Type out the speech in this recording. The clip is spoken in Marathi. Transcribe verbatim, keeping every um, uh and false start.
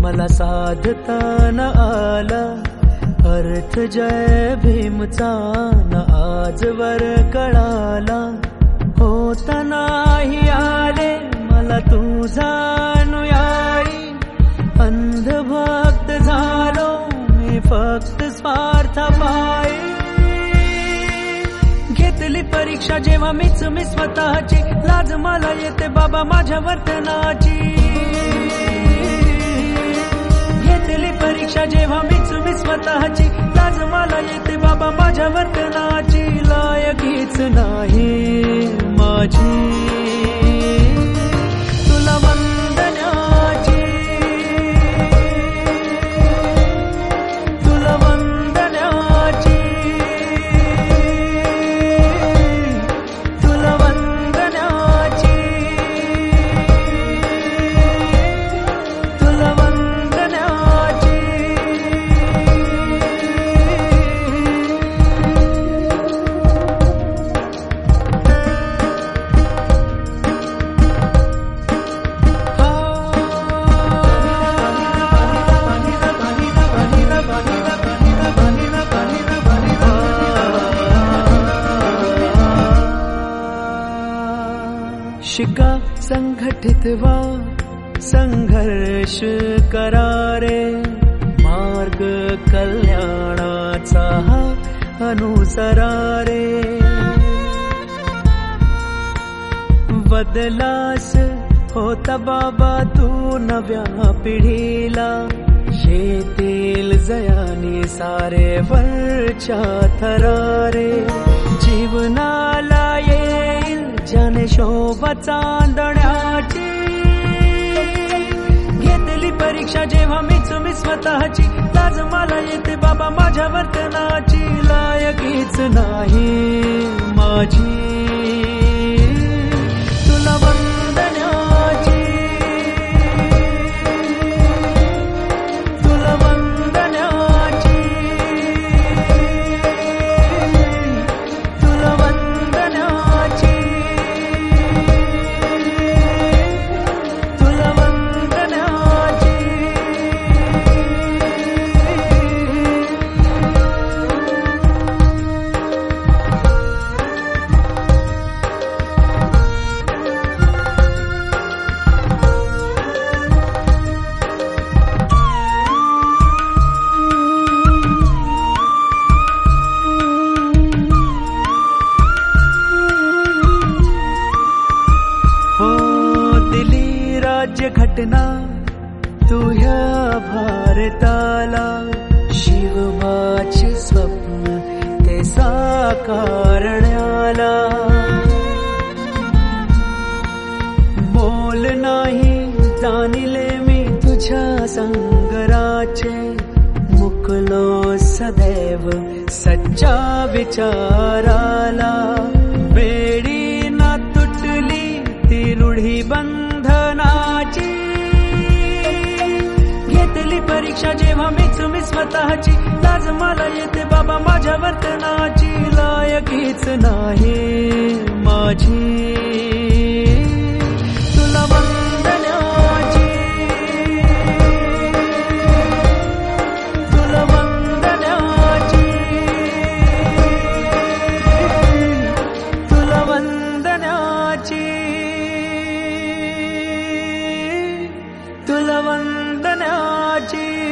मला साधता न आला अर्थ जय भीमचा न आजवर कळाला. होता नाही आले मला तुझा अनुयायी, अंधभक्त झालो मी फक्त स्वार्थ पायी. घेतली परीक्षा जेव्हा मीच मी स्वतःची, लाज मला येते बाबा माझ्या वर्तनाची. घेतली परीक्षा जेव्हा मीच मी स्वतःची, लाज मला येते बाबा माझ्या वर्तनाची. लायकीच नाही माझी तुला वंदनाची, तुला वंदनाची, तुला वंदनाची, तुला वंदनाची. शिका संघटित व्हा संघर्ष करारे, मार्ग कल्याणाचा हा अनुसरारे. बदलास होता बाबा तू नव्या पिढीला, येतील जयानी सारे वरच्या थरारे. जीवनाला येईल ज्याने शोभा चांदण्याची, घेतली परीक्षा जेव्हा मीच मी स्वतःची, लाज मला येते बाबा माझ्या वर्तनाची. लायकीच नाही माझी तुला वंदनाची, तुला वंदनाची, तुला वंदनाची, तुला वंदनाची. राज्य घटना तुझ्या भारताला, शिवबाचे स्वप्न ते साकारण्याला. मोल नाही जाणिले मी तुझ्या संगराचे, मुकलो सदैव सच्चा विचाराला. बेडी ना तुटली ती रूढी बंधनाची, घेतली परीक्षा जेव्हा मीच मी स्वतःची, लाज मला येते बाबा माझ्या वर्तनाची. लायकीच नाही माझी तुला वंदनाची, तुला वंदनाची, तुला वंदनाची, तुला वंदनाची.